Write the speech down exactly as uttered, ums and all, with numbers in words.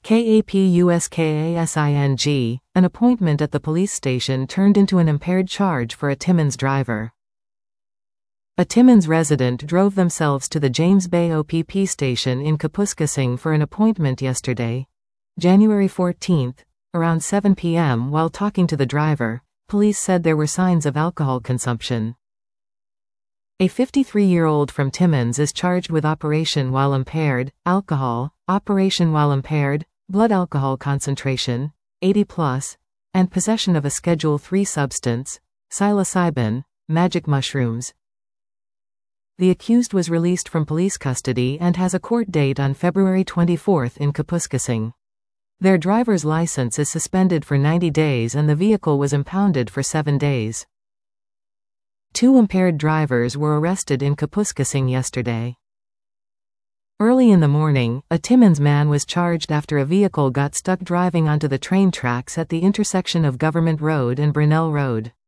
KAPUSKASING, an appointment at the police station turned into an impaired charge for a Timmins driver. A Timmins resident drove themselves to the James Bay O P P station in Kapuskasing for an appointment yesterday, January fourteenth, around seven p m While talking to the driver, police said there were signs of alcohol consumption. A fifty-three-year-old from Timmins is charged with operation while impaired, alcohol, operation while impaired, blood alcohol concentration, eighty plus, and possession of a Schedule three substance, psilocybin, magic mushrooms. The accused was released from police custody and has a court date on February twenty-fourth in Kapuskasing. Their driver's license is suspended for ninety days and the vehicle was impounded for seven days. Two impaired drivers were arrested in Kapuskasing yesterday. Early in the morning, a Timmins man was charged after a vehicle got stuck driving onto the train tracks at the intersection of Government Road and Brunel Road.